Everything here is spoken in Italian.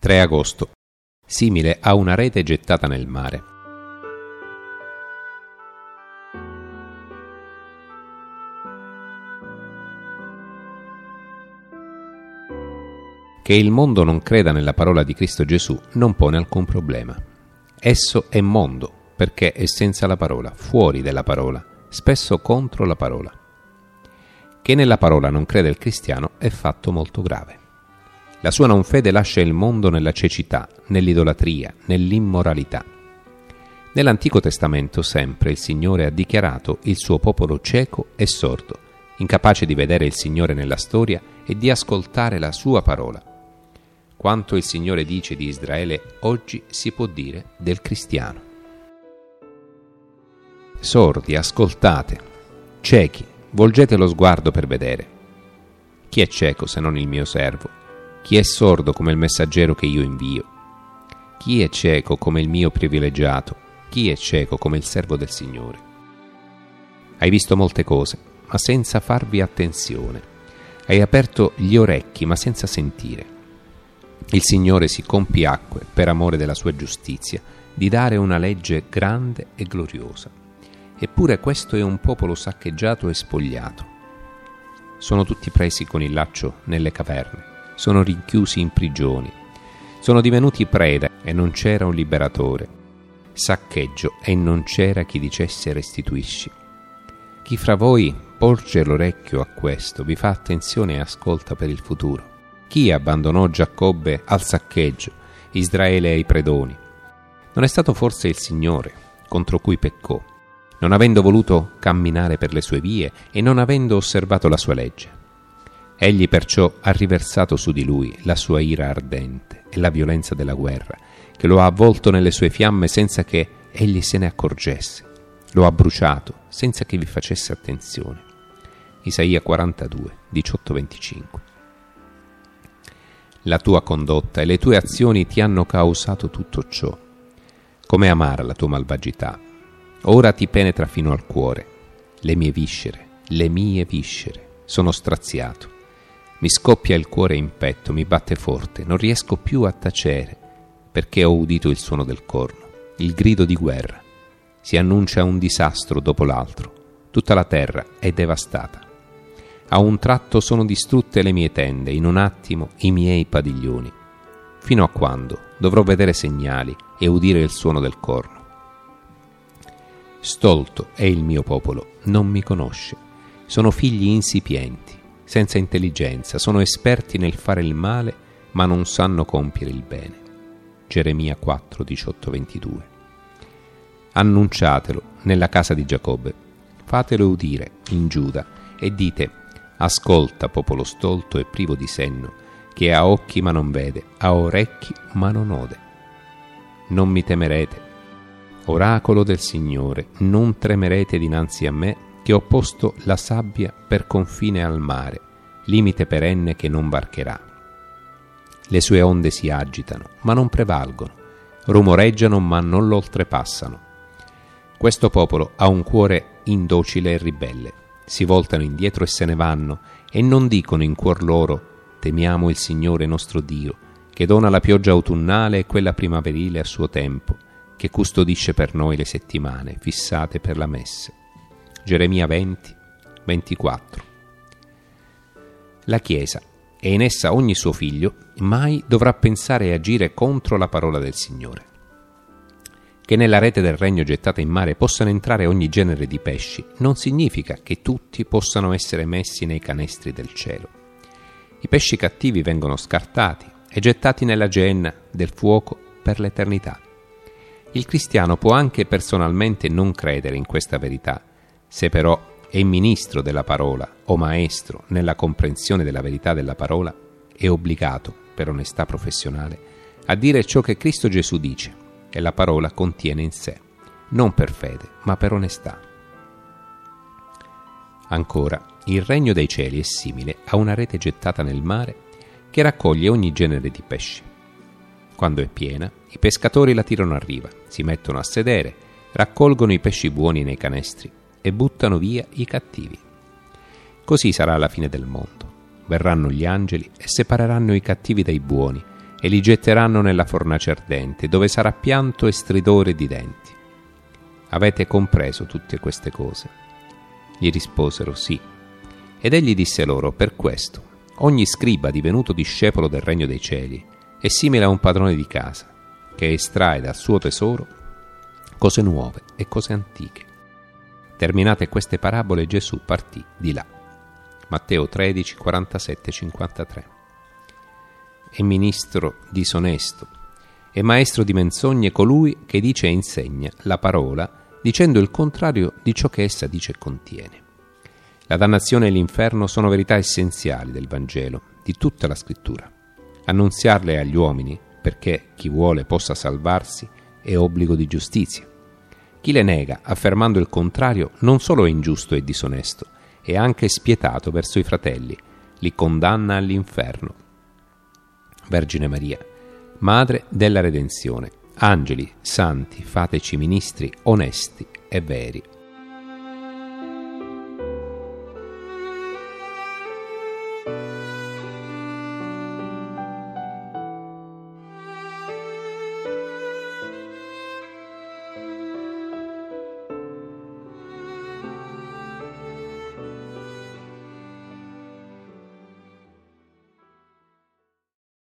3 agosto. Simile a una rete gettata nel mare. Che il mondo non creda nella parola di Cristo Gesù non pone alcun problema. Esso è mondo perché è senza la parola, fuori della parola, spesso contro la parola. Che nella parola non crede il cristiano è fatto molto grave. La sua non fede lascia il mondo nella cecità, nell'idolatria, nell'immoralità. Nell'Antico Testamento sempre il Signore ha dichiarato il suo popolo cieco e sordo, incapace di vedere il Signore nella storia e di ascoltare la sua parola. Quanto il Signore dice di Israele oggi si può dire del cristiano. Sordi, ascoltate, ciechi, volgete lo sguardo per vedere. Chi è cieco se non il mio servo? Chi è sordo come il messaggero che io invio? Chi è cieco come il mio privilegiato? Chi è cieco come il servo del Signore? Hai visto molte cose, ma senza farvi attenzione. Hai aperto gli orecchi, ma senza sentire. Il Signore si compiacque, per amore della sua giustizia, di dare una legge grande e gloriosa. Eppure questo è un popolo saccheggiato e spogliato. Sono tutti presi con il laccio nelle caverne. Sono rinchiusi in prigioni, sono divenuti preda e non c'era un liberatore, saccheggio e non c'era chi dicesse restituisci. Chi fra voi porge l'orecchio a questo, vi fa attenzione e ascolta per il futuro. Chi abbandonò Giacobbe al saccheggio, Israele ai predoni? Non è stato forse il Signore contro cui peccò, non avendo voluto camminare per le sue vie e non avendo osservato la sua legge? Egli perciò ha riversato su di lui la sua ira ardente e la violenza della guerra, che lo ha avvolto nelle sue fiamme senza che egli se ne accorgesse. Lo ha bruciato senza che vi facesse attenzione. Isaia 42, 18-25. La tua condotta e le tue azioni ti hanno causato tutto ciò. Com'è amara la tua malvagità. Ora ti penetra fino al cuore. Le mie viscere, sono straziato. Mi scoppia il cuore in petto, mi batte forte, non riesco più a tacere, perché ho udito il suono del corno, il grido di guerra. Si annuncia un disastro dopo l'altro, tutta la terra è devastata. A un tratto sono distrutte le mie tende, in un attimo i miei padiglioni. Fino a quando dovrò vedere segnali e udire il suono del corno? Stolto è il mio popolo, non mi conosce. Sono figli insipienti, senza intelligenza, sono esperti nel fare il male, ma non sanno compiere il bene. Geremia 4, 18-22. Annunciatelo nella casa di Giacobbe, fatelo udire in Giuda e dite: ascolta, popolo stolto e privo di senno, che ha occhi ma non vede, ha orecchi ma non ode. Non mi temerete, oracolo del Signore, non tremerete dinanzi a me, che ho posto la sabbia per confine al mare, limite perenne che non varcherà. Le sue onde si agitano, ma non prevalgono, rumoreggiano, ma non lo oltrepassano. Questo popolo ha un cuore indocile e ribelle, si voltano indietro e se ne vanno, e non dicono in cuor loro: temiamo il Signore nostro Dio, che dona la pioggia autunnale e quella primaverile a suo tempo, che custodisce per noi le settimane fissate per la messe. Geremia 20, 24. La Chiesa, e in essa ogni suo figlio, mai dovrà pensare e agire contro la parola del Signore. Che nella rete del regno gettata in mare possano entrare ogni genere di pesci non significa che tutti possano essere messi nei canestri del cielo. I pesci cattivi vengono scartati e gettati nella genna del fuoco per l'eternità. Il cristiano può anche personalmente non credere in questa verità, se però è ministro della parola o maestro nella comprensione della verità della parola, è obbligato, per onestà professionale, a dire ciò che Cristo Gesù dice e la parola contiene in sé, non per fede, ma per onestà. Ancora, il regno dei cieli è simile a una rete gettata nel mare che raccoglie ogni genere di pesci. Quando è piena, i pescatori la tirano a riva, si mettono a sedere, raccolgono i pesci buoni nei canestri e buttano via i cattivi. Così sarà alla fine del mondo. Verranno gli angeli e separeranno i cattivi dai buoni e li getteranno nella fornace ardente, dove sarà pianto e stridore di denti. Avete compreso tutte queste cose? Gli risposero sì. Ed egli disse loro: per questo ogni scriba divenuto discepolo del regno dei cieli è simile a un padrone di casa che estrae dal suo tesoro cose nuove e cose antiche. Terminate queste parabole, Gesù partì di là. Matteo 13, 47, 53. È ministro disonesto e maestro di menzogne colui che dice e insegna la parola dicendo il contrario di ciò che essa dice e contiene. La dannazione e l'inferno sono verità essenziali del Vangelo, di tutta la Scrittura. Annunziarle agli uomini, perché chi vuole possa salvarsi, è obbligo di giustizia. Chi le nega, affermando il contrario, non solo è ingiusto e disonesto, è anche spietato verso i fratelli, li condanna all'inferno. Vergine Maria, Madre della Redenzione, angeli, santi, fateci ministri onesti e veri.